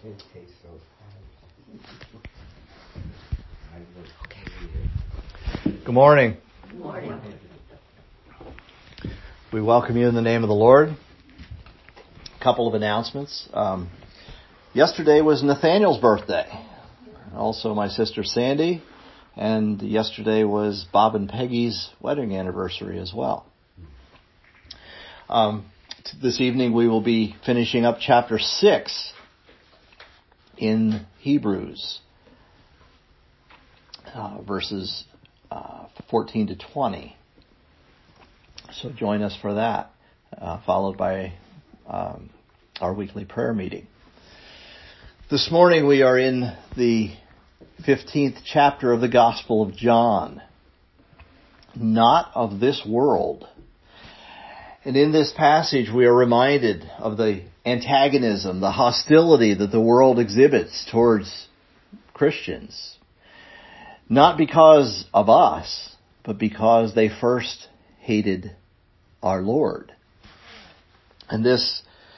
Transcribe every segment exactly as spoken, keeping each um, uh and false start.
It tastes so fine. Good morning. Good morning. We welcome you in the name of the Lord. A couple of announcements. Um, yesterday was Nathaniel's birthday. Also my sister Sandy. And yesterday was Bob and Peggy's wedding anniversary as well. Um, t- this evening we will be finishing up chapter six in Hebrews, uh, verses uh, fourteen to twenty. So join us for that, uh, followed by um, our weekly prayer meeting. This morning we are in the fifteenth chapter of the Gospel of John. Not of this world. And in this passage we are reminded of the antagonism, the hostility that the world exhibits towards Christians. Not because of us, but because they first hated our Lord. And this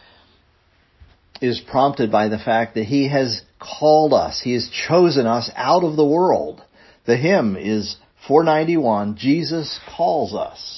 is prompted by the fact that He has called us, He has chosen us out of the world. The hymn is four ninety-one, Jesus Calls Us.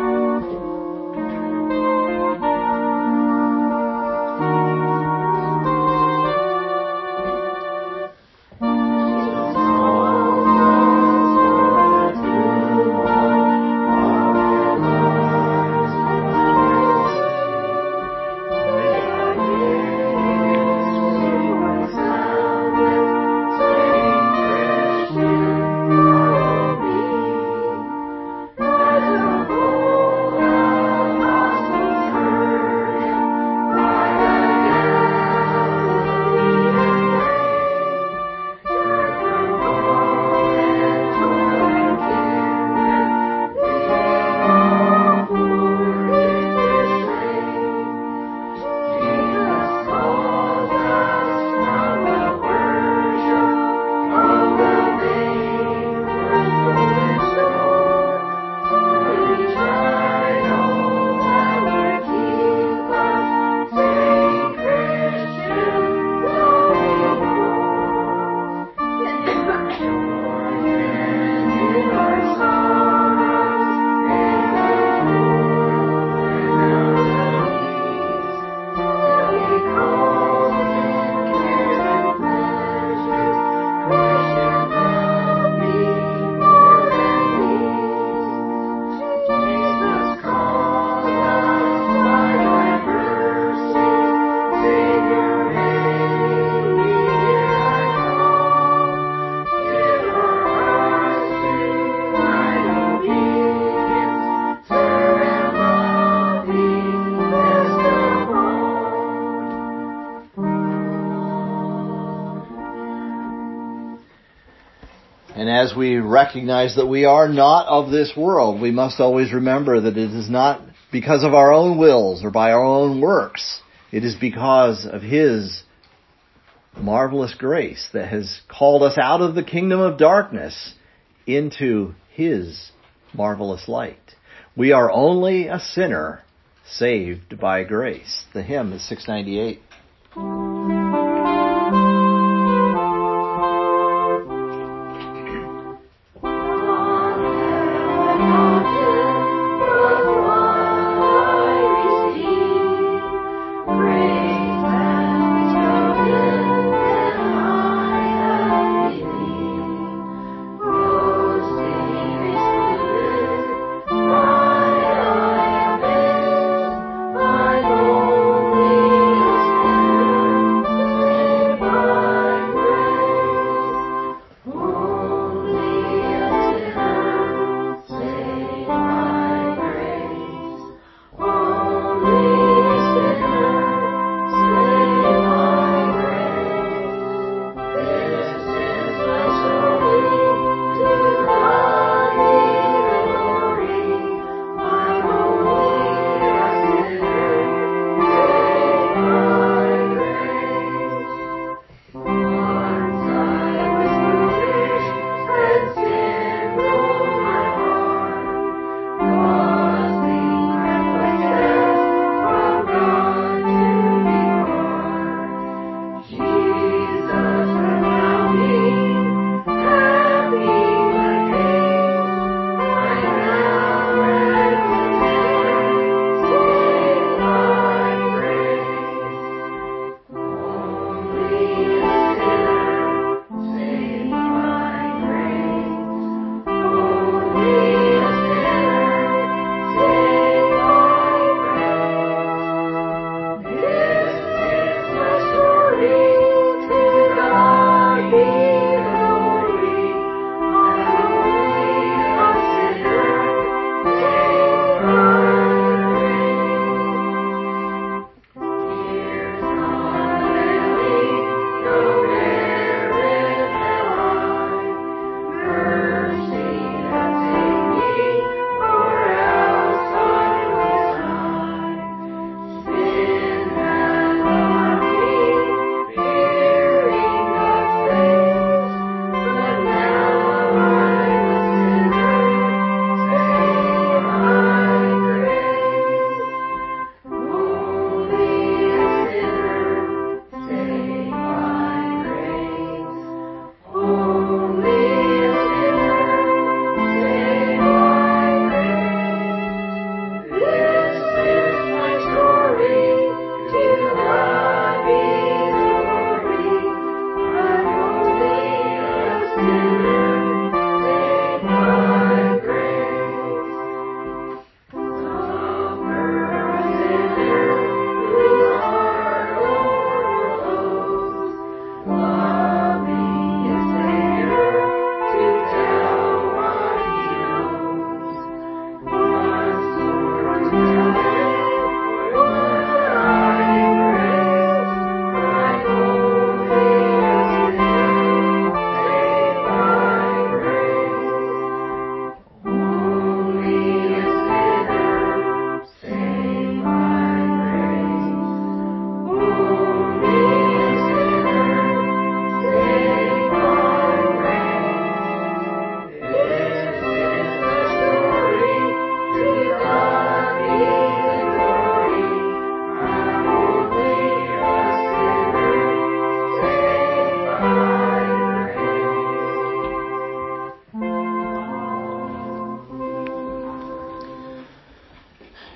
And as we recognize that we are not of this world, we must always remember that it is not because of our own wills or by our own works. It is because of His marvelous grace that has called us out of the kingdom of darkness into His marvelous light. We are only a sinner saved by grace. The hymn is six ninety-eight.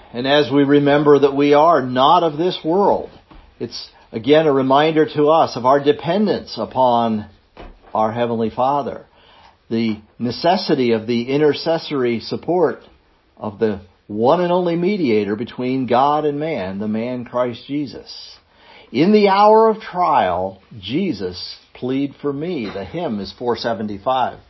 And as we remember that we are not of this world, it's again a reminder to us of our dependence upon our Heavenly Father, the necessity of the intercessory support of the one and only mediator between God and man, the man Christ Jesus. In the hour of trial, Jesus, plead for me. The hymn is four seventy-five.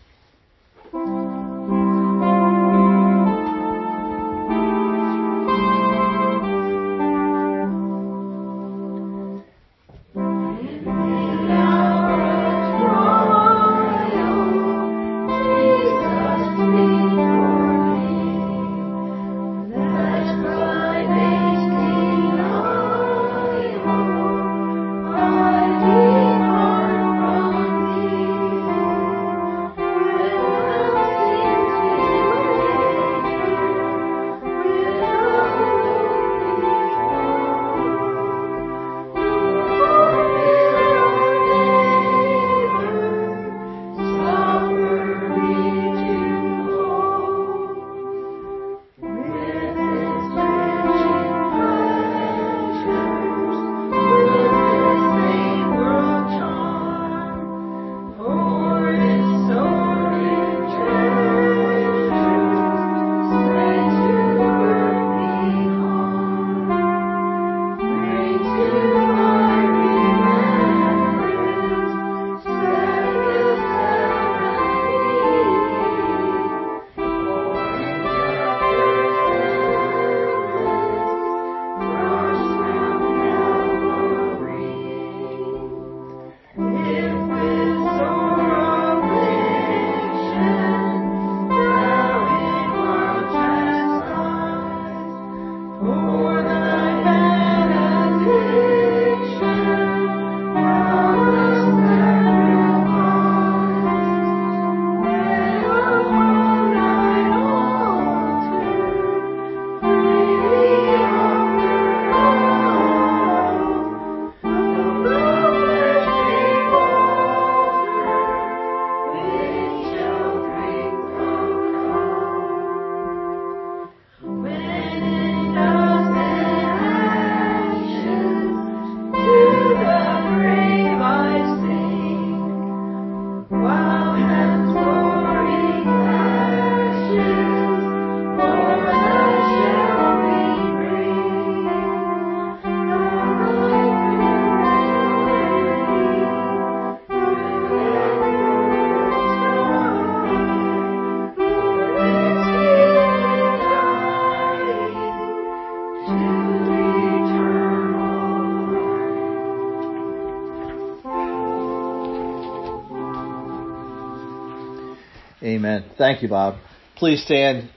Amen. Thank you, Bob. Please stand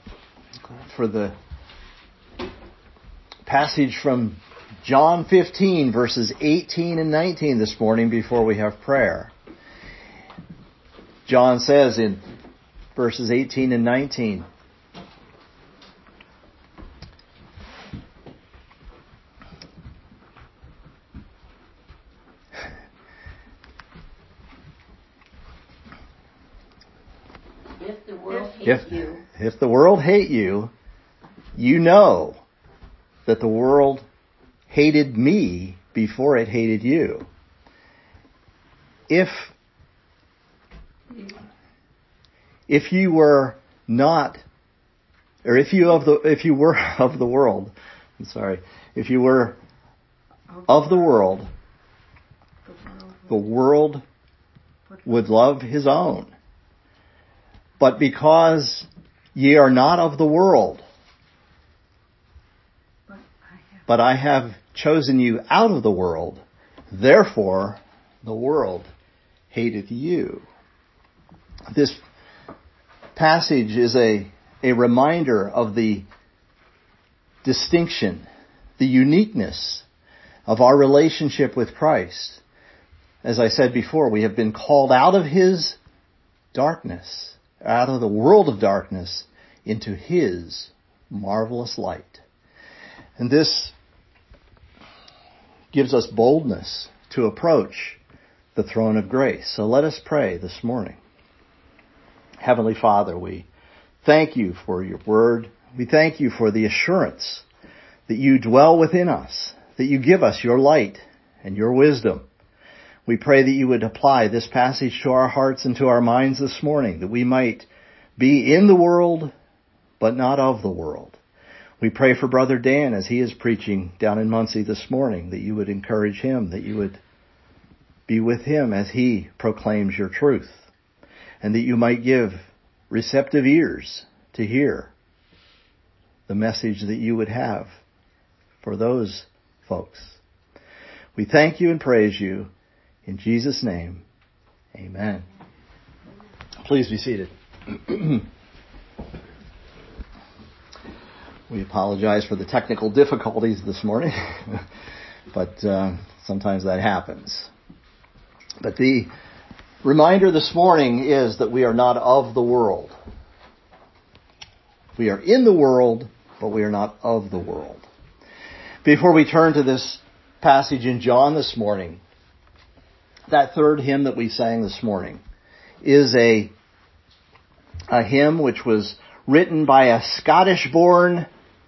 for the passage from John fifteen, verses eighteen and nineteen this morning before we have prayer. John says in verses eighteen and nineteen, If the world hates if, you, if the world hate you, you know that the world hated me before it hated you. If if you were not, or if you of the if you were of the world, I'm sorry, if you were of the world, the world would love his own. But because ye are not of the world, but I have chosen you out of the world, therefore the world hated you. This passage is a, a reminder of the distinction, the uniqueness of our relationship with Christ. As I said before, we have been called out of his darkness, out of the world of darkness, into his marvelous light. And this gives us boldness to approach the throne of grace. So let us pray this morning. Heavenly Father, we thank you for your word. We thank you for the assurance that you dwell within us, that you give us your light and your wisdom. We pray that you would apply this passage to our hearts and to our minds this morning, that we might be in the world, but not of the world. We pray for Brother Dan as he is preaching down in Muncie this morning, that you would encourage him, that you would be with him as he proclaims your truth, and that you might give receptive ears to hear the message that you would have for those folks. We thank you and praise you. In Jesus' name, amen. Please be seated. We apologize for the technical difficulties this morning, but uh, sometimes that happens. But the reminder this morning is that we are not of the world. We are in the world, but we are not of the world. Before we turn to this passage in John this morning, that third hymn that we sang this morning is a, a hymn which was written by a Scottish-born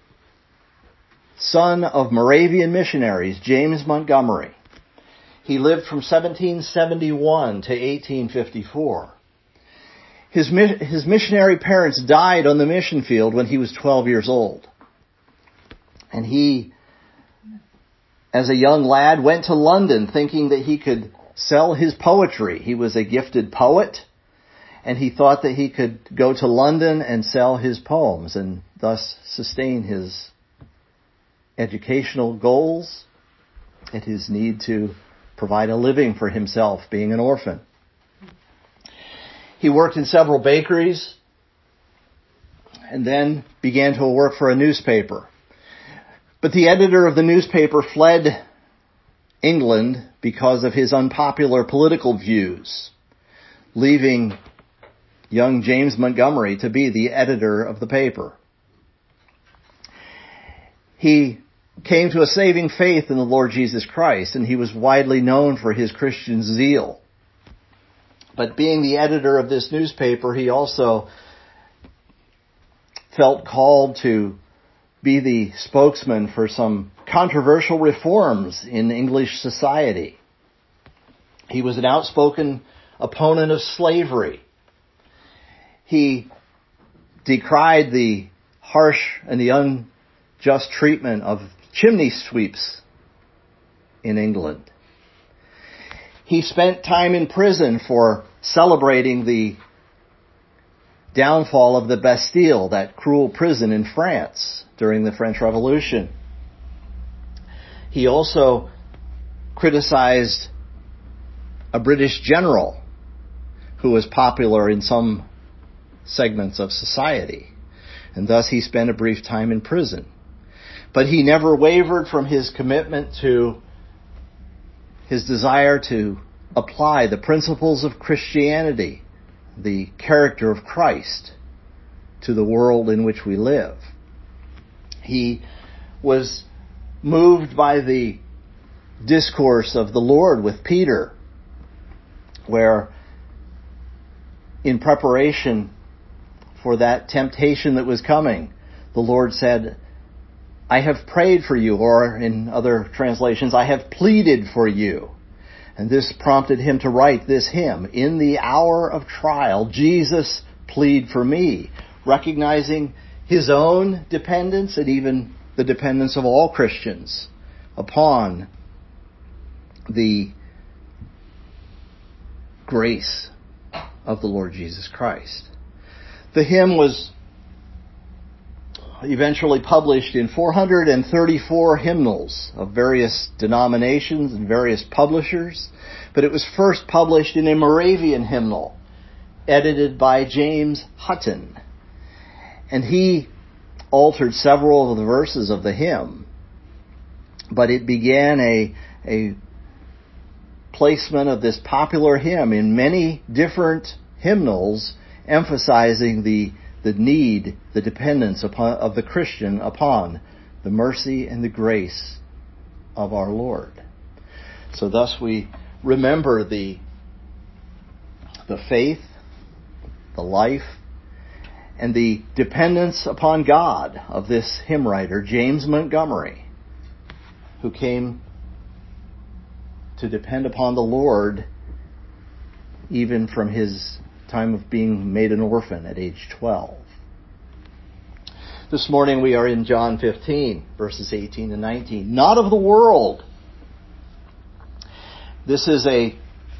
son of Moravian missionaries, James Montgomery. He lived from seventeen seventy-one to eighteen fifty-four. His, his missionary parents died on the mission field when he was twelve years old. And he, as a young lad, went to London thinking that he could sell his poetry. He was a gifted poet, and he thought that he could go to London and sell his poems and thus sustain his educational goals and his need to provide a living for himself, being an orphan. He worked in several bakeries and then began to work for a newspaper. But the editor of the newspaper fled England because of his unpopular political views, leaving young James Montgomery to be the editor of the paper. He came to a saving faith in the Lord Jesus Christ, and he was widely known for his Christian zeal. But being the editor of this newspaper, he also felt called to be the spokesman for some controversial reforms in English society. He was an outspoken opponent of slavery. He decried the harsh and the unjust treatment of chimney sweeps in England. He spent time in prison for celebrating the downfall of the Bastille, that cruel prison in France during the French Revolution. He also criticized a British general who was popular in some segments of society, and thus he spent a brief time in prison. But he never wavered from his commitment to his desire to apply the principles of Christianity, the character of Christ, to the world in which we live. He was moved by the discourse of the Lord with Peter, where in preparation for that temptation that was coming, the Lord said, I have prayed for you, or in other translations, I have pleaded for you. And this prompted him to write this hymn, In the Hour of Trial, Jesus, plead for me, recognizing his own dependence and even the dependence of all Christians upon the grace of the Lord Jesus Christ. The hymn was eventually published in four hundred thirty-four hymnals of various denominations and various publishers, but it was first published in a Moravian hymnal edited by James Hutton. And he altered several of the verses of the hymn, but it began a, a placement of this popular hymn in many different hymnals, emphasizing the the need, the dependence upon, of the Christian upon the mercy and the grace of our Lord. So thus we remember the, the faith, the life, and the dependence upon God of this hymn writer, James Montgomery, who came to depend upon the Lord even from his time of being made an orphan at age twelve. This morning we are in John fifteen, verses eighteen and nineteen. Not of the world. This is a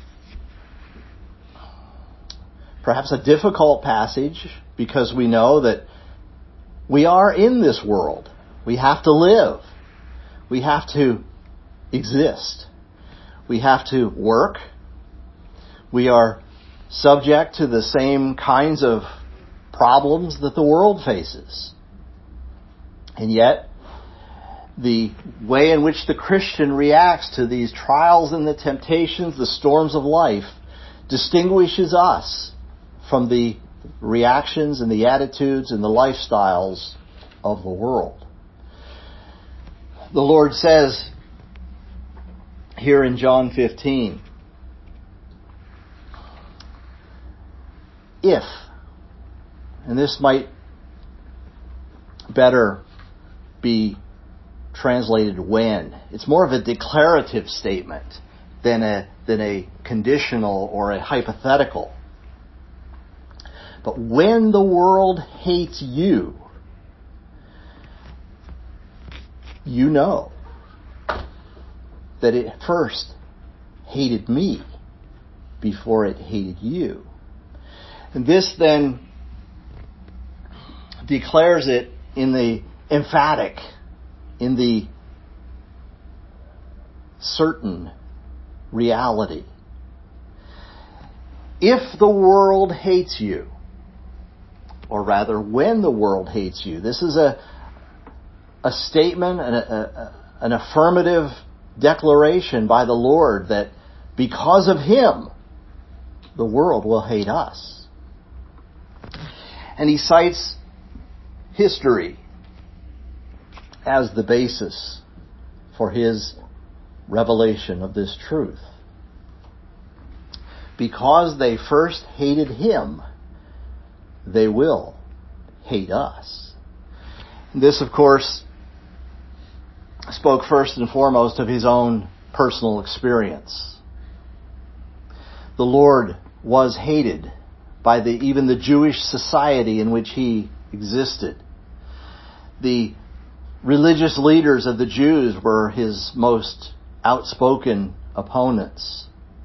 perhaps a difficult passage because we know that we are in this world. We have to live. We have to exist. We have to work. We are subject to the same kinds of problems that the world faces. And yet, the way in which the Christian reacts to these trials and the temptations, the storms of life, distinguishes us from the reactions and the attitudes and the lifestyles of the world. The Lord says here in John fifteen, if, and this might better be translated when. It's more of a declarative statement than a than a conditional or a hypothetical. But when the world hates you, you know that it first hated me before it hated you. And this then declares it in the emphatic, in the certain reality. If the world hates you, or rather when the world hates you, this is a a statement, an, a, an affirmative declaration by the Lord that because of Him, the world will hate us. And He cites history as the basis for His revelation of this truth. Because they first hated Him, they will hate us. This, of course, spoke first and foremost of His own personal experience. The Lord was hated by the even the Jewish society in which He existed. The religious leaders of the Jews were His most outspoken opponents.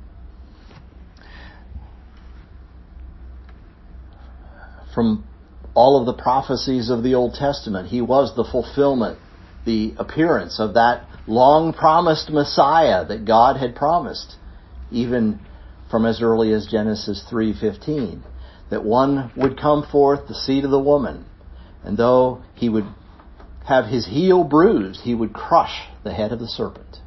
From all of the prophecies of the Old Testament, He was the fulfillment, the appearance of that long-promised Messiah that God had promised, even from as early as Genesis three fifteen, that one would come forth, the seed of the woman, and though He would have His heel bruised, He would crush the head of the serpent.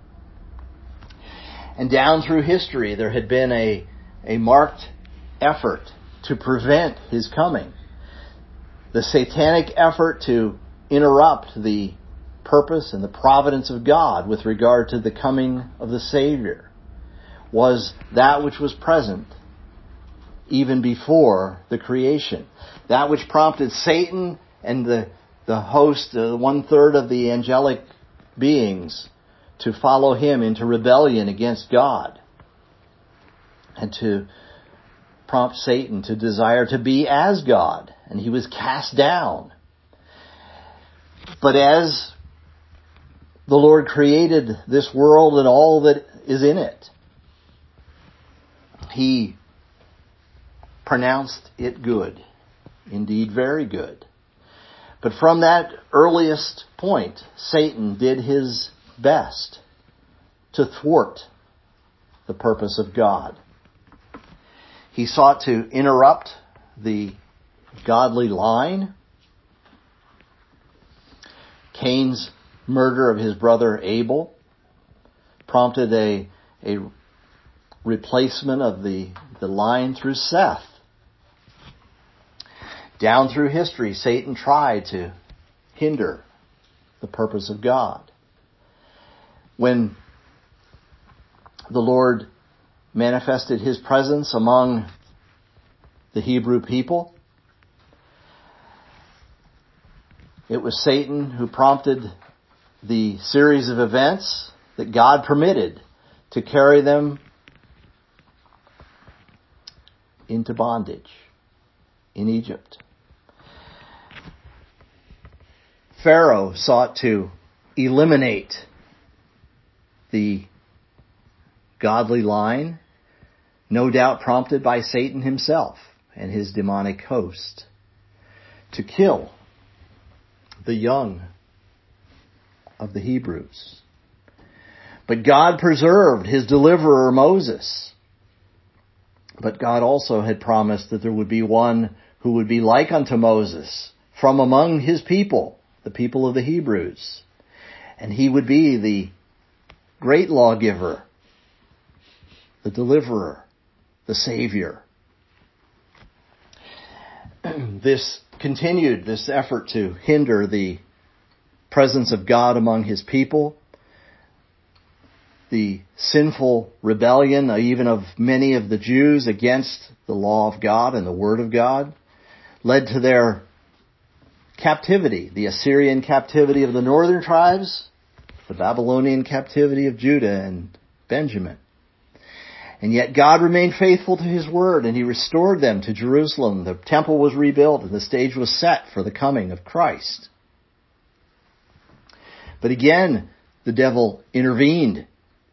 And down through history, there had been a, a marked effort to prevent His coming. The satanic effort to interrupt the purpose and the providence of God with regard to the coming of the Savior was that which was present even before the creation. That which prompted Satan and the, the host, uh, one-third of the angelic beings, to follow him into rebellion against God and to prompt Satan to desire to be as God, and he was cast down. But as the Lord created this world and all that is in it, He pronounced it good, indeed very good. But from that earliest point, Satan did his best to thwart the purpose of God. He sought to interrupt the godly line. Cain's murder of his brother Abel prompted a, a replacement of the, the line through Seth. Down through history, Satan tried to hinder the purpose of God. When the Lord manifested His presence among the Hebrew people, It was Satan who prompted the series of events that God permitted to carry them into bondage in Egypt. Pharaoh sought to eliminate the godly line, no doubt prompted by Satan himself and his demonic host, to kill the young of the Hebrews. But God preserved his deliverer Moses. But God also had promised that there would be one who would be like unto Moses from among his people, the people of the Hebrews. And he would be the great lawgiver, the deliverer, the Savior. This continued, this effort to hinder the presence of God among his people, the sinful rebellion even of many of the Jews against the law of God and the Word of God, led to their captivity, the Assyrian captivity of the northern tribes, the Babylonian captivity of Judah and Benjamin. And yet God remained faithful to his word, and he restored them to Jerusalem. The temple was rebuilt, and the stage was set for the coming of Christ. But again, the devil intervened.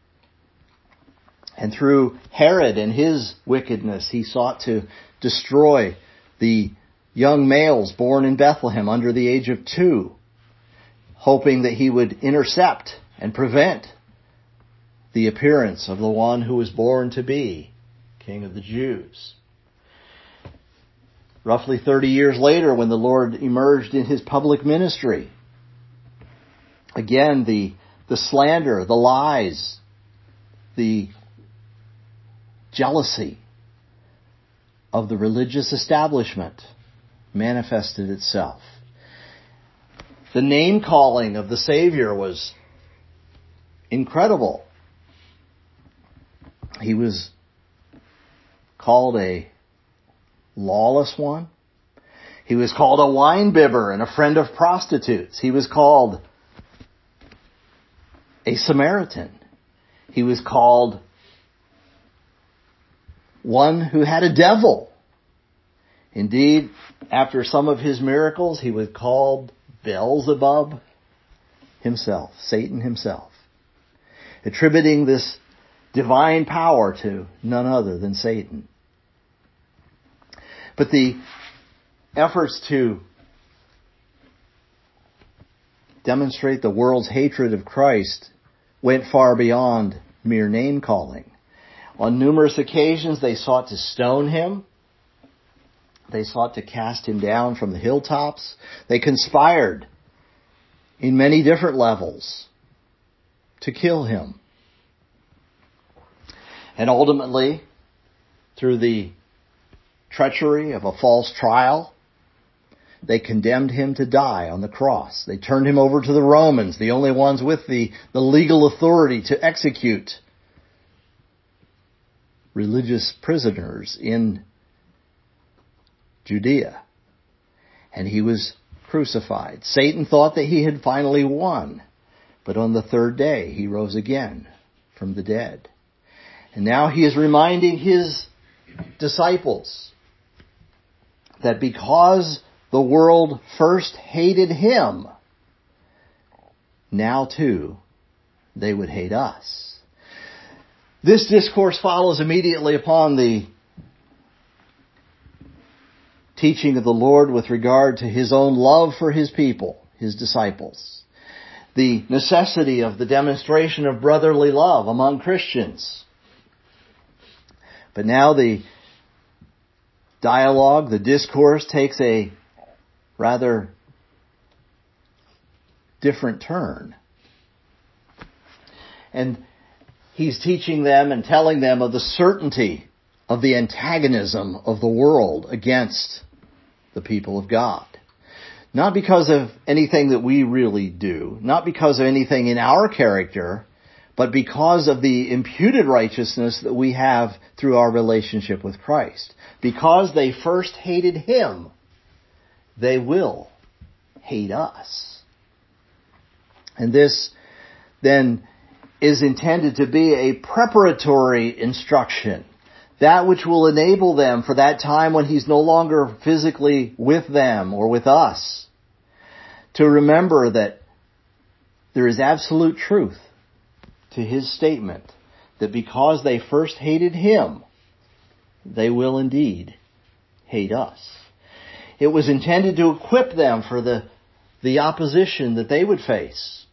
And through Herod and his wickedness, he sought to destroy the young males born in Bethlehem under the age of two, hoping that he would intercept and prevent the appearance of the one who was born to be King of the Jews. Roughly thirty years later, when the Lord emerged in his public ministry, again, the, the slander, the lies, the jealousy of the religious establishment manifested itself. The name-calling of the Savior was incredible. He was called a lawless one. He was called a wine-bibber and a friend of prostitutes. He was called a Samaritan. He was called one who had a devil. Indeed, after some of his miracles, he was called Beelzebub himself, Satan himself, attributing this divine power to none other than Satan. But the efforts to demonstrate the world's hatred of Christ went far beyond mere name-calling. On numerous occasions, they sought to stone him. They sought to cast him down from the hilltops. They conspired in many different levels to kill him. And ultimately, through the treachery of a false trial, they condemned him to die on the cross. They turned him over to the Romans, the only ones with the, the legal authority to execute religious prisoners in Judea. And he was crucified. Satan thought that he had finally won, but on the third day he rose again from the dead. And now he is reminding his disciples that because the world first hated him, now too they would hate us. This discourse follows immediately upon the teaching of the Lord with regard to his own love for his people, his disciples. The necessity of the demonstration of brotherly love among Christians. But now the dialogue, the discourse takes a rather different turn. And he's teaching them and telling them of the certainty of the antagonism of the world against the people of God. Not because of anything that we really do, not because of anything in our character, but because of the imputed righteousness that we have through our relationship with Christ. Because they first hated him, they will hate us. And this then is intended to be a preparatory instruction, that which will enable them for that time when he's no longer physically with them or with us, to remember that there is absolute truth to his statement that because they first hated him, they will indeed hate us. It was intended to equip them for the, the opposition that they would face,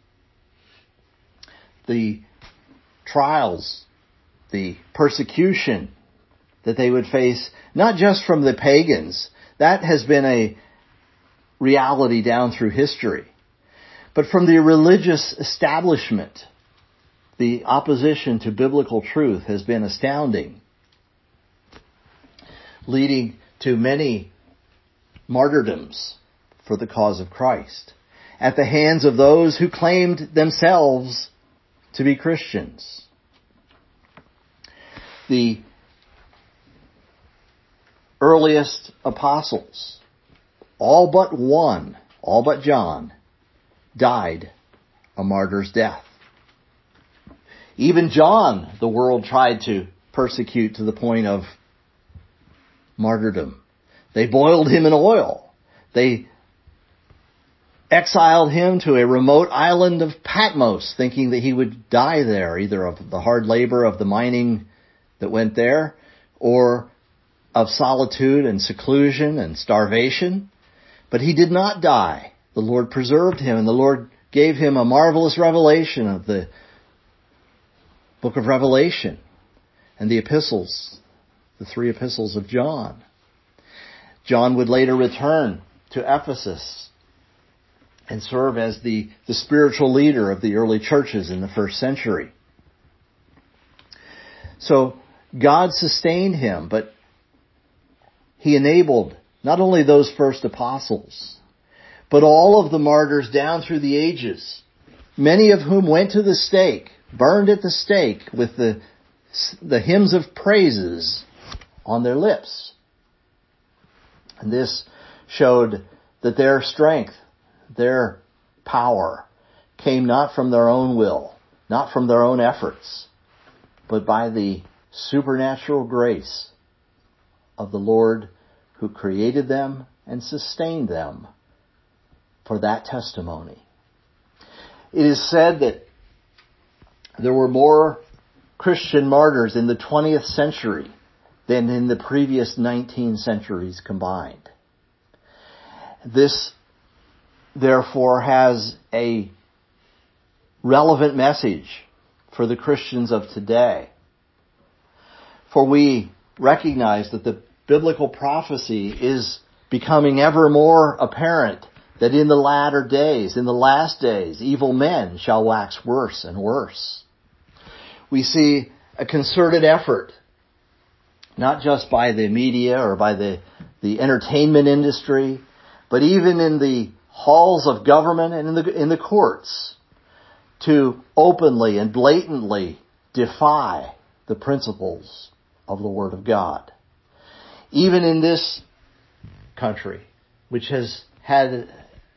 the trials, the persecution that they would face, not just from the pagans. That has been a reality down through history. But from the religious establishment, the opposition to biblical truth has been astounding, leading to many martyrdoms for the cause of Christ at the hands of those who claimed themselves to be Christians. The earliest apostles, all but one, all but John, died a martyr's death. Even John, the world tried to persecute to the point of martyrdom. They boiled him in oil. They exiled him to a remote island of Patmos, thinking that he would die there, either of the hard labor of the mining that went there, or of solitude and seclusion and starvation. But he did not die. The Lord preserved him, and the Lord gave him a marvelous revelation of the book of Revelation and the epistles, the three epistles of John. John would later return to Ephesus and serve as the, the spiritual leader of the early churches in the first century. So God sustained him, but he enabled not only those first apostles, but all of the martyrs down through the ages, many of whom went to the stake, burned at the stake with the, the hymns of praises on their lips. And this showed that their strength, their power, came not from their own will, not from their own efforts, but by the supernatural grace of the Lord who created them and sustained them for that testimony. It is said that there were more Christian martyrs in the twentieth century than in the previous nineteen centuries combined. This, therefore, has a relevant message for the Christians of today. For we recognize that the biblical prophecy is becoming ever more apparent, that in the latter days, in the last days, evil men shall wax worse and worse. We see a concerted effort, not just by the media or by the, the entertainment industry, but even in the halls of government and in the, in the courts, to openly and blatantly defy the principles of the Word of God. Even in this country, which has had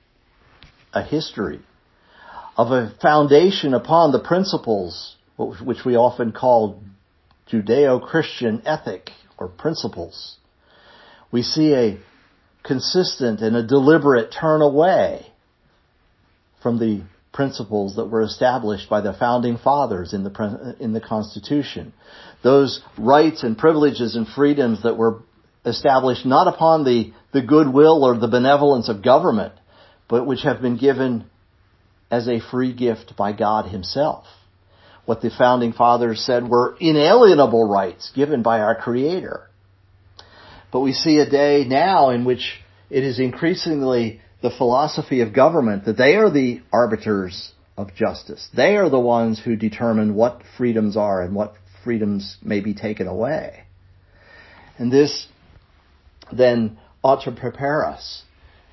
a history of a foundation upon the principles which we often call Judeo-Christian ethic or principles, we see a consistent and a deliberate turn away from the principles that were established by the founding fathers in the in the Constitution. Those rights and privileges and freedoms that were established not upon the, the goodwill or the benevolence of government, but which have been given as a free gift by God Himself. What the founding fathers said were inalienable rights given by our Creator. But we see a day now in which it is increasingly the philosophy of government that they are the arbiters of justice. They are the ones who determine what freedoms are and what freedoms may be taken away. And this then ought to prepare us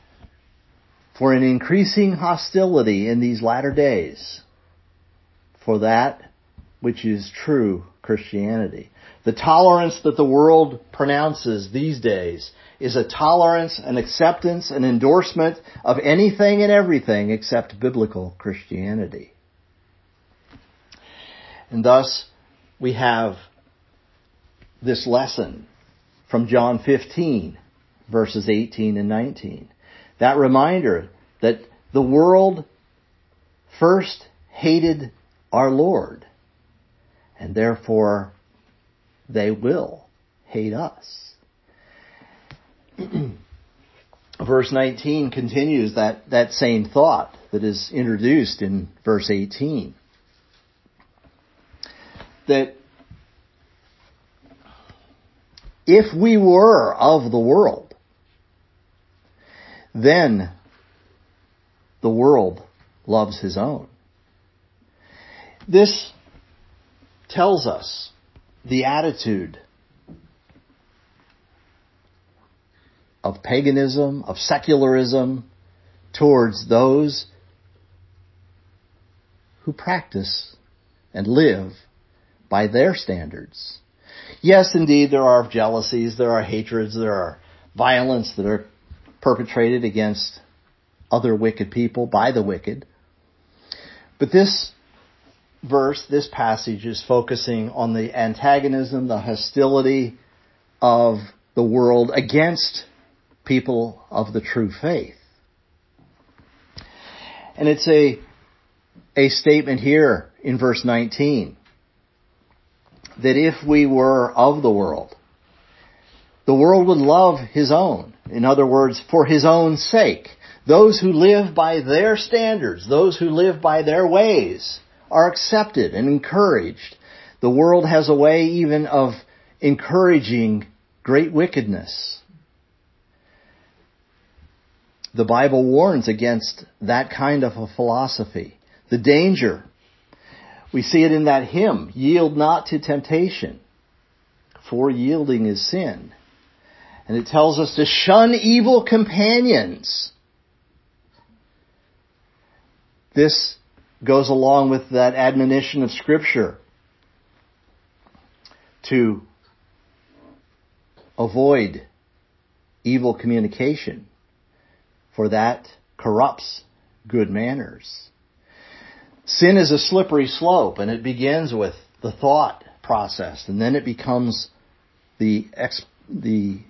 for an increasing hostility in these latter days for that which is true Christianity. The tolerance that the world pronounces these days is a tolerance, an acceptance, an endorsement of anything and everything except biblical Christianity. And thus, we have this lesson from John fifteen, verses eighteen and nineteen. That reminder that the world first hated our Lord, and therefore they will hate us. Verse nineteen continues that, that same thought that is introduced in verse eighteen. That if we were of the world, then the world loves his own. This tells us the attitude of paganism, of secularism, towards those who practice and live by their standards. Yes, indeed, there are jealousies, there are hatreds, there are violence that are perpetrated against other wicked people by the wicked. But this verse, this passage is focusing on the antagonism, the hostility of the world against people of the true faith. And it's a, a statement here in verse nineteen that if we were of the world, the world would love his own. In other words, for his own sake. Those who live by their standards, those who live by their ways, are accepted and encouraged. The world has a way even of encouraging great wickedness. The Bible warns against that kind of a philosophy. The danger. We see it in that hymn, yield not to temptation, for yielding is sin. And it tells us to shun evil companions. This goes along with that admonition of Scripture to avoid evil communication, for that corrupts good manners. Sin is a slippery slope, and it begins with the thought process, and then it becomes the ex- the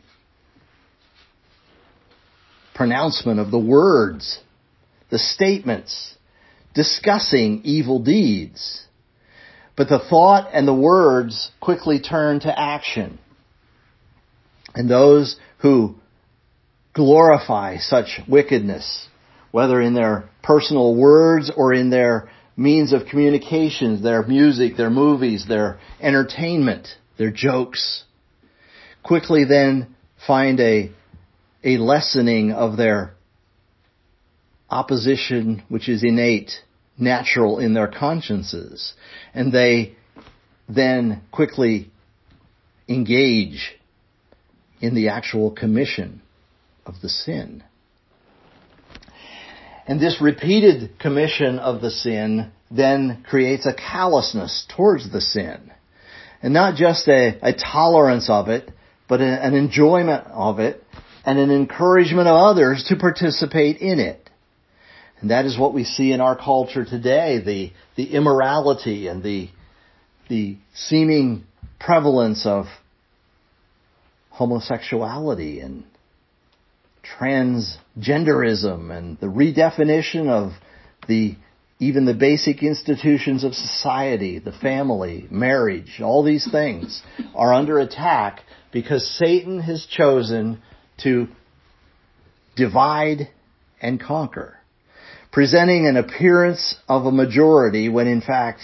pronouncement of the words, the statements, discussing evil deeds. But the thought and the words quickly turn to action. And those who glorify such wickedness, whether in their personal words or in their means of communications, their music, their movies, their entertainment, their jokes, quickly then find a, a lessening of their opposition, which is innate, natural in their consciences. And they then quickly engage in the actual commission of the sin. And this repeated commission of the sin then creates a callousness towards the sin. And not just a, a tolerance of it, but a, an enjoyment of it and an encouragement of others to participate in it. And that is what we see in our culture today, the, the immorality and the, the seeming prevalence of homosexuality and transgenderism and the redefinition of the even the basic institutions of society, the family, marriage, all these things are under attack because Satan has chosen to divide and conquer, presenting an appearance of a majority when in fact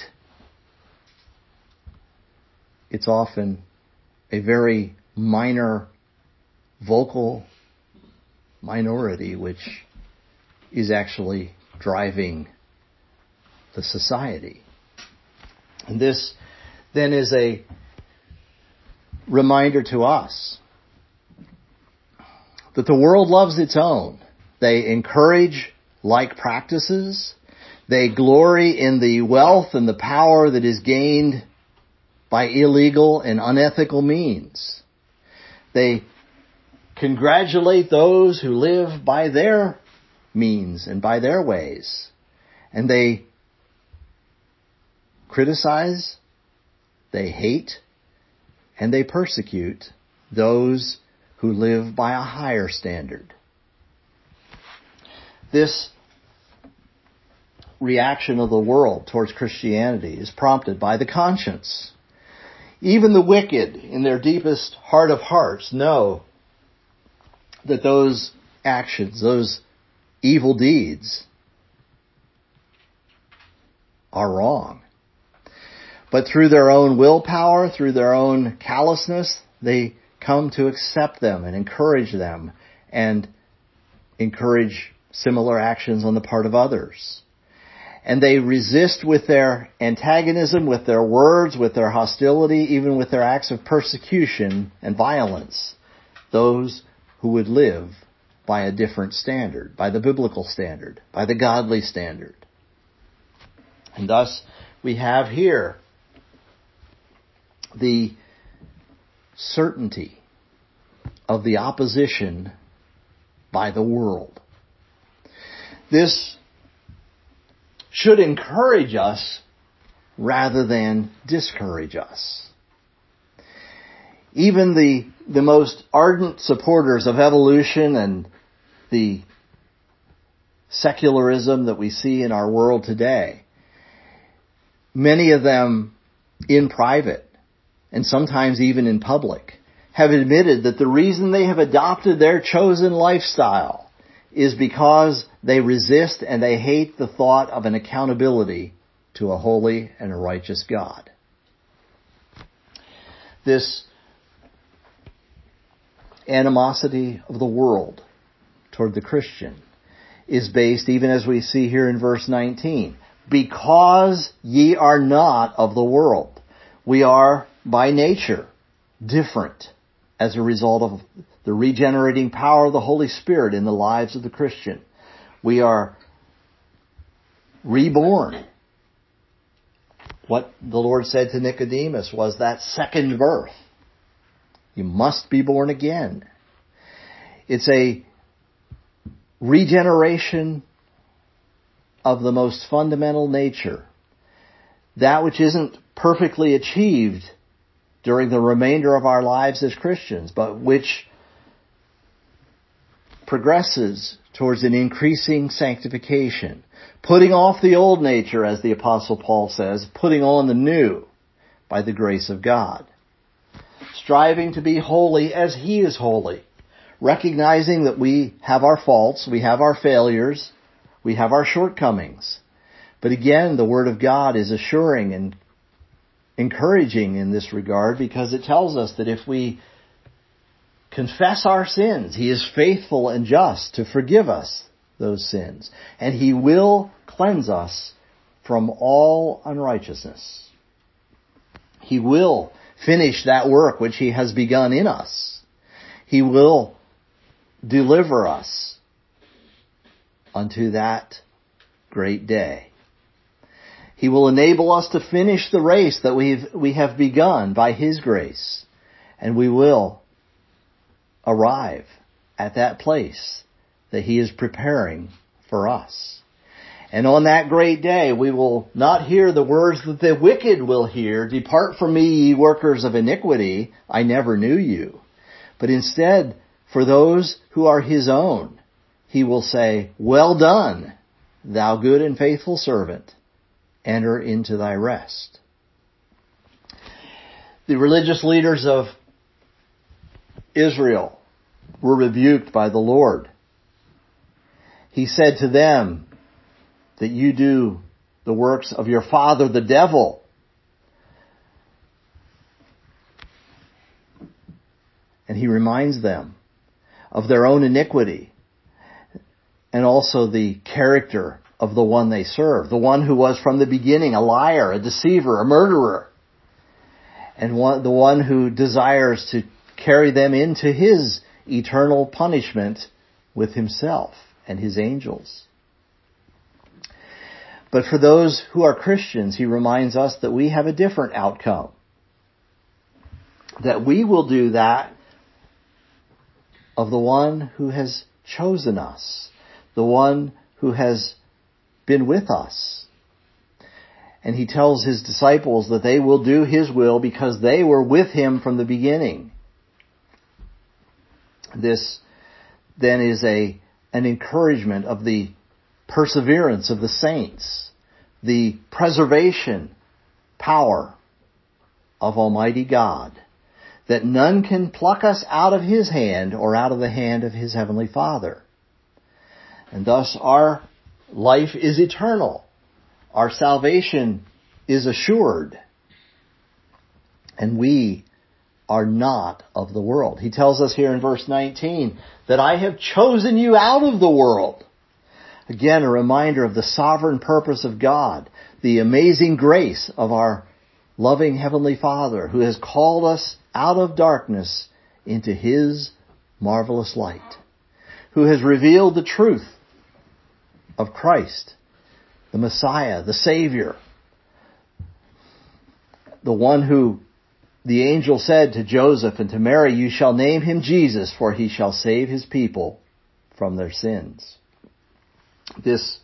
it's often a very minor vocal minority which is actually driving the society. And this then is a reminder to us that the world loves its own. They encourage like practices. They glory in the wealth and the power that is gained by illegal and unethical means. They congratulate those who live by their means and by their ways. And they criticize, they hate, and they persecute those who live by a higher standard. This reaction of the world towards Christianity is prompted by the conscience. Even the wicked, in their deepest heart of hearts, know that those actions, those evil deeds, are wrong. But through their own willpower, through their own callousness, they come to accept them and encourage them and encourage similar actions on the part of others. And they resist with their antagonism, with their words, with their hostility, even with their acts of persecution and violence, those who would live by a different standard, by the biblical standard, by the godly standard. And thus, we have here the certainty of the opposition by the world. This should encourage us rather than discourage us. Even the, the most ardent supporters of evolution and the secularism that we see in our world today, many of them in private and sometimes even in public, have admitted that the reason they have adopted their chosen lifestyle is because they resist and they hate the thought of an accountability to a holy and a righteous God. This animosity of the world toward the Christian is based, even as we see here in verse nineteen, because ye are not of the world. We are by nature different as a result of the regenerating power of the Holy Spirit in the lives of the Christian. We are reborn. What the Lord said to Nicodemus was that second birth. You must be born again. It's a regeneration of the most fundamental nature. That which isn't perfectly achieved during the remainder of our lives as Christians, but which progresses towards an increasing sanctification. Putting off the old nature, as the Apostle Paul says, putting on the new by the grace of God. Striving to be holy as He is holy. Recognizing that we have our faults, we have our failures, we have our shortcomings. But again, the Word of God is assuring and encouraging in this regard, because it tells us that if we confess our sins, He is faithful and just to forgive us those sins. And He will cleanse us from all unrighteousness. He will finish that work which He has begun in us. He will deliver us unto that great day. He will enable us to finish the race that we've, we have begun by His grace. And we will arrive at that place that He is preparing for us. And on that great day, we will not hear the words that the wicked will hear, "Depart from me, ye workers of iniquity, I never knew you." But instead, for those who are His own, He will say, "Well done, thou good and faithful servant. Enter into thy rest." The religious leaders of Israel were rebuked by the Lord. He said to them that you do the works of your father, the devil. And He reminds them of their own iniquity and also the character of the one they serve, the one who was from the beginning a liar, a deceiver, a murderer, and one, the one who desires to carry them into His eternal punishment with Himself and His angels. But for those who are Christians, He reminds us that we have a different outcome. that we will do that of the one who has chosen us, the one who has been with us. And he tells his disciples that they will do his will because they were with him from the beginning. This then is a an encouragement of the perseverance of the saints, the preservation power of Almighty God, that none can pluck us out of his hand or out of the hand of his heavenly Father. And thus our life is eternal. Our salvation is assured. And we are not of the world. He tells us here in verse nineteen that I have chosen you out of the world. Again, a reminder of the sovereign purpose of God, the amazing grace of our loving Heavenly Father who has called us out of darkness into his marvelous light, who has revealed the truth of Christ, the Messiah, the Savior, the one who the angel said to Joseph and to Mary, you shall name him Jesus, for he shall save his people from their sins. This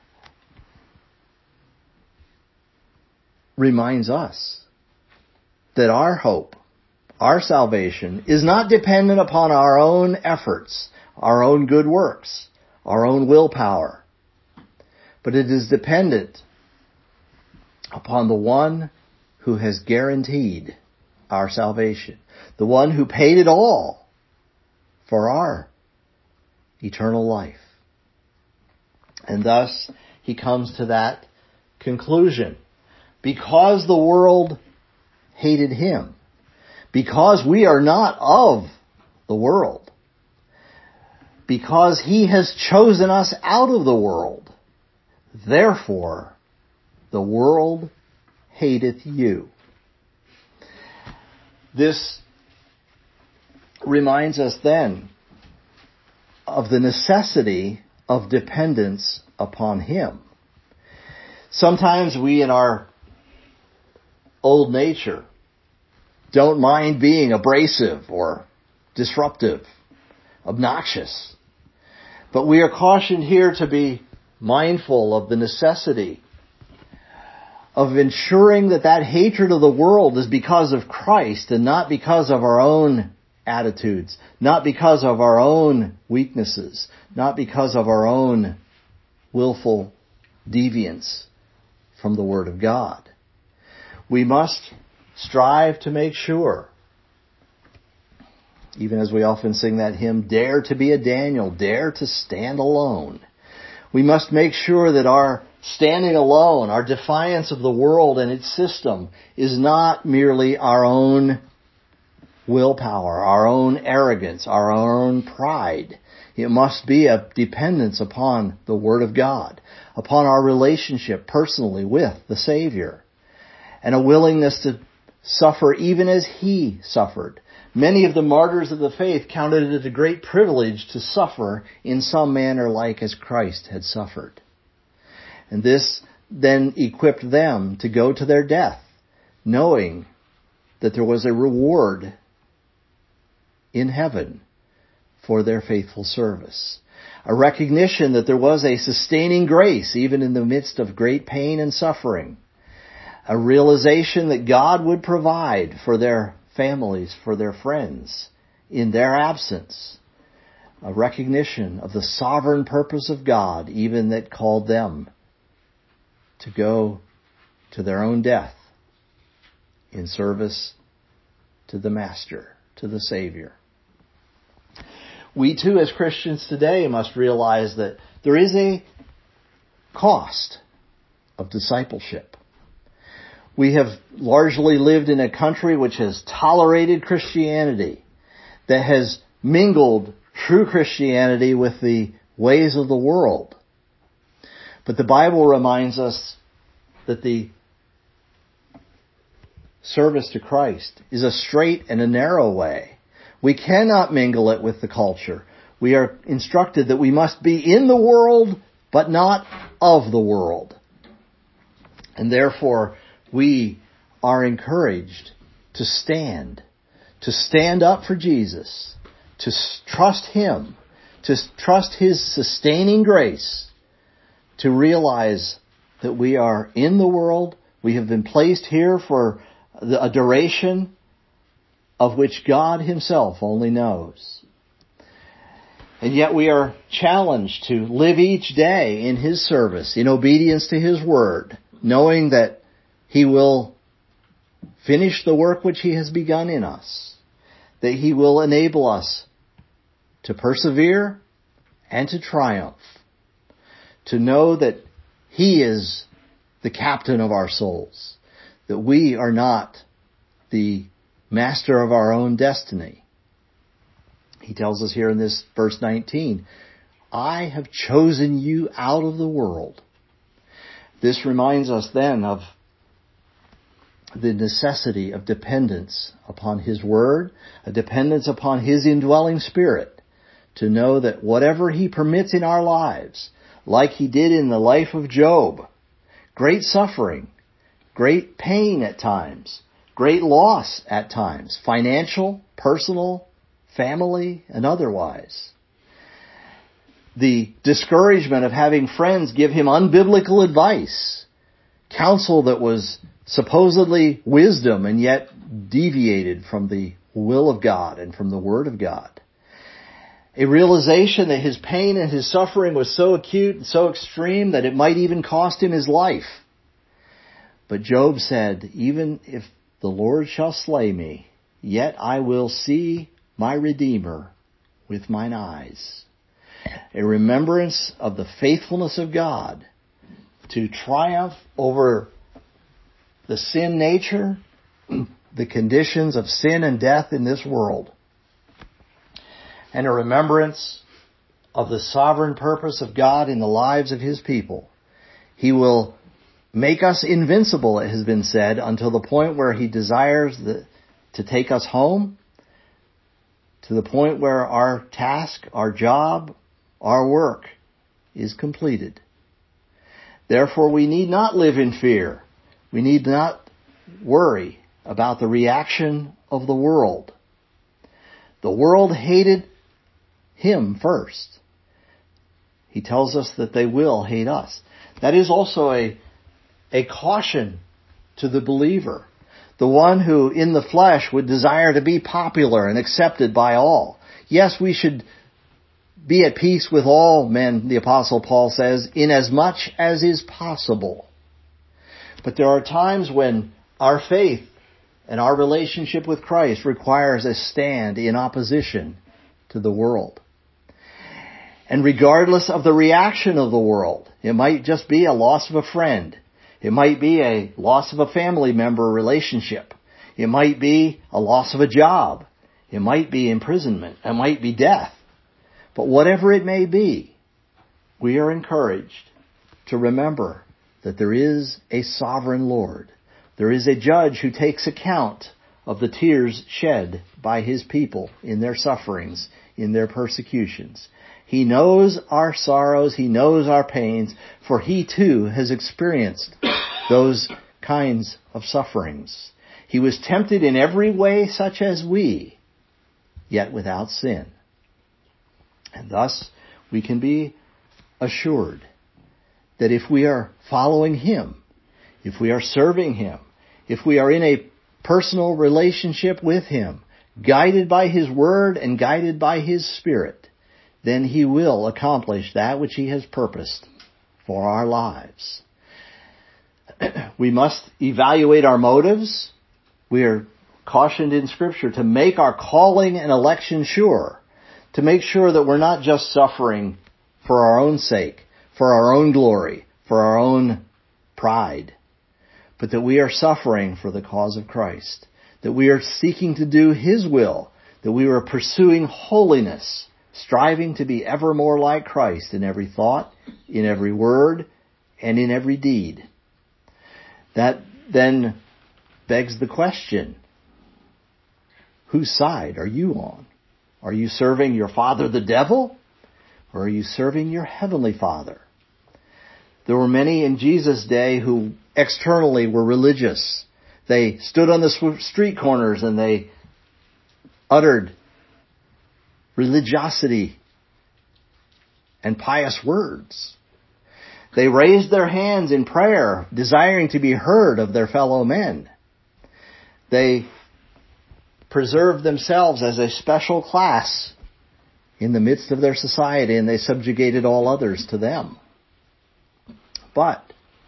reminds us that our hope, our salvation, is not dependent upon our own efforts, our own good works, our own willpower, but it is dependent upon the one who has guaranteed our salvation, the one who paid it all for our eternal life. And thus he comes to that conclusion. Because the world hated him, because we are not of the world, because he has chosen us out of the world, therefore the world hateth you. This reminds us then of the necessity of dependence upon him. Sometimes we in our old nature don't mind being abrasive or disruptive, obnoxious. But we are cautioned here to be mindful of the necessity of ensuring that that hatred of the world is because of Christ and not because of our own attitudes, not because of our own weaknesses, not because of our own willful deviance from the Word of God. We must strive to make sure, even as we often sing that hymn, dare to be a Daniel, dare to stand alone. We must make sure that our standing alone, our defiance of the world and its system, is not merely our own willpower, our own arrogance, our own pride. It must be a dependence upon the Word of God, upon our relationship personally with the Savior, and a willingness to suffer even as he suffered. Many of the martyrs of the faith counted it a great privilege to suffer in some manner like as Christ had suffered. And this then equipped them to go to their death, knowing that there was a reward in heaven for their faithful service. A recognition that there was a sustaining grace even in the midst of great pain and suffering. A realization that God would provide for their families, for their friends, in their absence. A recognition of the sovereign purpose of God, even that called them to go to their own death in service to the Master, to the Savior. We too, as Christians today, must realize that there is a cost of discipleship. We have largely lived in a country which has tolerated Christianity, that has mingled true Christianity with the ways of the world. But the Bible reminds us that the service to Christ is a straight and a narrow way. We cannot mingle it with the culture. We are instructed that we must be in the world, but not of the world. And therefore, we are encouraged to stand, to stand up for Jesus, to trust Him, to trust His sustaining grace, to realize that we are in the world, we have been placed here for a duration of which God Himself only knows. And yet we are challenged to live each day in His service, in obedience to His word, knowing that He will finish the work which He has begun in us, that He will enable us to persevere and to triumph, to know that He is the captain of our souls, that we are not the master of our own destiny. He tells us here in this verse nineteen, I have chosen you out of the world. This reminds us then of the necessity of dependence upon His word, a dependence upon His indwelling Spirit, to know that whatever He permits in our lives, like He did in the life of Job, great suffering, great pain at times, great loss at times, financial, personal, family, and otherwise. The discouragement of having friends give him unbiblical advice, counsel that was supposedly wisdom and yet deviated from the will of God and from the Word of God. A realization that his pain and his suffering was so acute and so extreme that it might even cost him his life. But Job said, even if the Lord shall slay me, yet I will see my Redeemer with mine eyes. A remembrance of the faithfulness of God to triumph over the sin nature, the conditions of sin and death in this world, and a remembrance of the sovereign purpose of God in the lives of His people. He will make us invincible, it has been said, until the point where He desires the, to take us home, to the point where our task, our job, our work is completed. Therefore, we need not live in fear. We need not worry about the reaction of the world. The world hated Him first. He tells us that they will hate us. That is also a, a caution to the believer, the one who in the flesh would desire to be popular and accepted by all. Yes, we should be at peace with all men, the Apostle Paul says, inasmuch as is possible. But there are times when our faith and our relationship with Christ requires a stand in opposition to the world. And regardless of the reaction of the world, it might just be a loss of a friend. It might be a loss of a family member relationship. It might be a loss of a job. It might be imprisonment. It might be death. But whatever it may be, we are encouraged to remember that there is a sovereign Lord. There is a judge who takes account of the tears shed by His people in their sufferings, in their persecutions. He knows our sorrows. He knows our pains, for He too has experienced those kinds of sufferings. He was tempted in every way such as we, yet without sin. And thus we can be assured that if we are following Him, if we are serving Him, if we are in a personal relationship with Him, guided by His Word and guided by His Spirit, then He will accomplish that which He has purposed for our lives. We must evaluate our motives. We are cautioned in Scripture to make our calling and election sure, to make sure that we're not just suffering for our own sake, for our own glory, for our own pride, but that we are suffering for the cause of Christ, that we are seeking to do His will, that we are pursuing holiness, striving to be ever more like Christ in every thought, in every word, and in every deed. That then begs the question, whose side are you on? Are you serving your father the devil, or are you serving your heavenly Father? There were many in Jesus' day who externally were religious. They stood on the street corners and they uttered religiosity and pious words. They raised their hands in prayer, desiring to be heard of their fellow men. They preserved themselves as a special class in the midst of their society, and they subjugated all others to them. But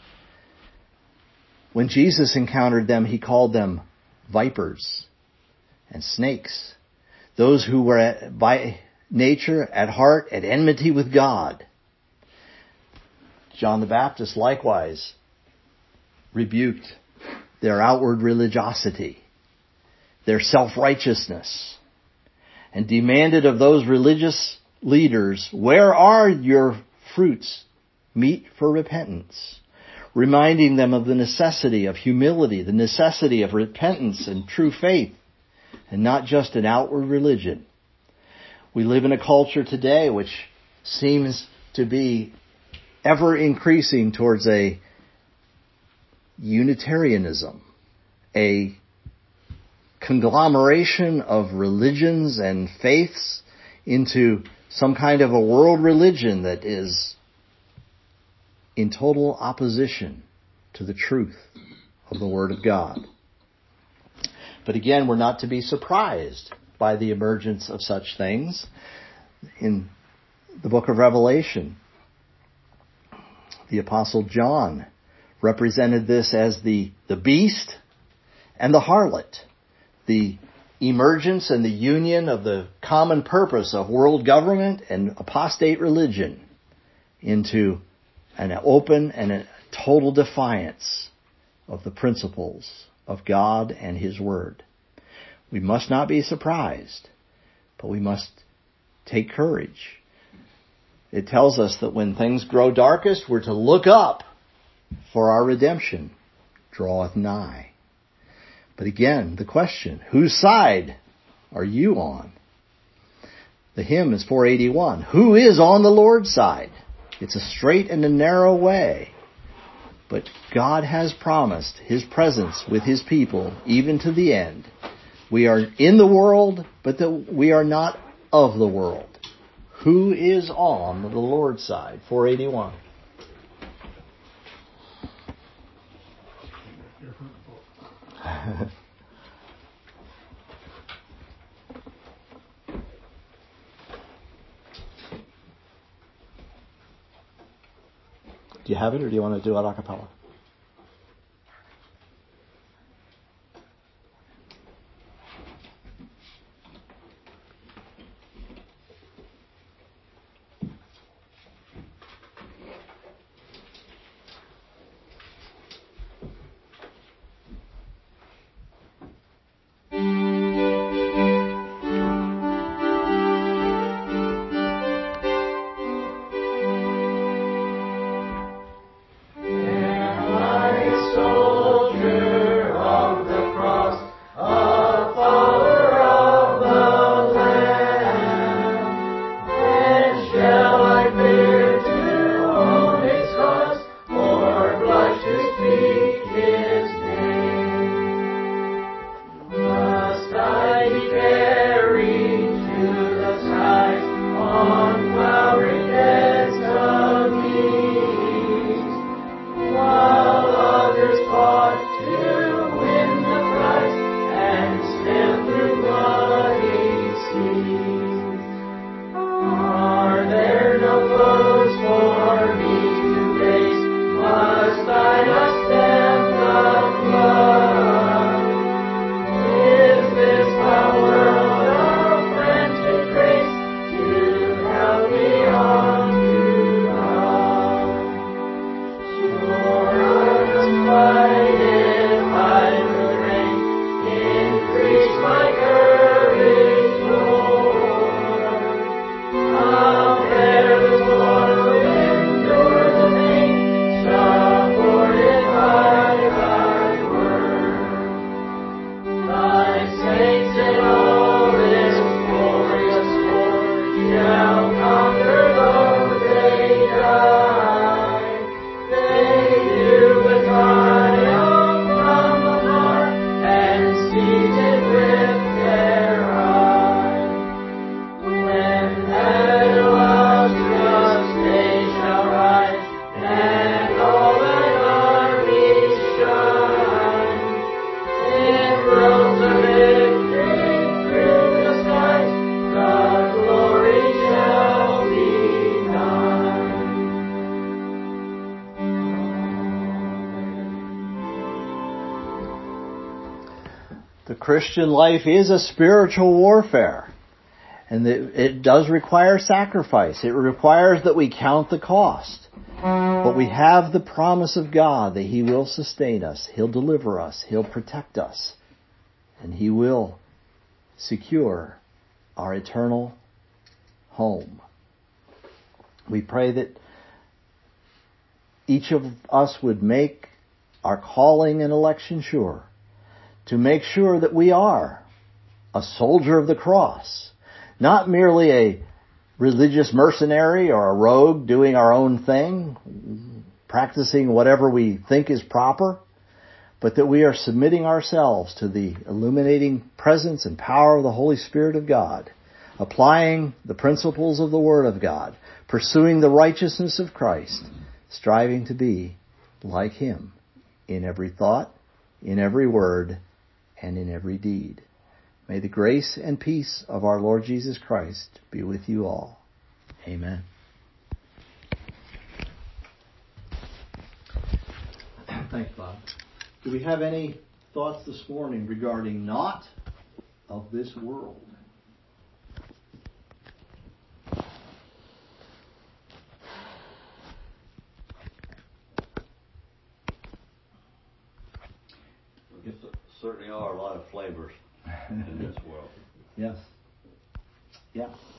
when Jesus encountered them, he called them vipers and snakes. Those who were at, by nature, at heart, at enmity with God. John the Baptist likewise rebuked their outward religiosity, their self-righteousness, and demanded of those religious leaders, where are your fruits meet for repentance? Reminding them of the necessity of humility, the necessity of repentance and true faith, and not just an outward religion. We live in a culture today which seems to be ever increasing towards a Unitarianism, a conglomeration of religions and faiths into some kind of a world religion that is in total opposition to the truth of the Word of God. But again, we're not to be surprised by the emergence of such things. In the book of Revelation, the Apostle John represented this as the, the beast and the harlot, the emergence and the union of the common purpose of world government and apostate religion into an open and a total defiance of the principles of God and His Word. We must not be surprised, but we must take courage. It tells us that when things grow darkest, we're to look up, for our redemption draweth nigh. But again, the question, whose side are you on? The hymn is four eighty-one. Who is on the Lord's side? It's a straight and a narrow way. But God has promised His presence with His people, even to the end. We are in the world, but that we are not of the world. Who is on the Lord's side? four eighty-one. Do you have it, or do you want to do it a cappella? Yeah. The Christian life is a spiritual warfare. And it, it does require sacrifice. It requires that we count the cost. But we have the promise of God that He will sustain us. He'll deliver us. He'll protect us. And He will secure our eternal home. We pray that each of us would make our calling and election sure, to make sure that we are a soldier of the cross, not merely a religious mercenary or a rogue doing our own thing, practicing whatever we think is proper, but that we are submitting ourselves to the illuminating presence and power of the Holy Spirit of God, applying the principles of the Word of God, pursuing the righteousness of Christ, striving to be like Him in every thought, in every word, and in every deed. May the grace and peace of our Lord Jesus Christ be with you all. Amen. Thanks, Bob. Do we have any thoughts this morning regarding not of this world? I guess there certainly are a lot of flavors in this world. Yes. Yeah.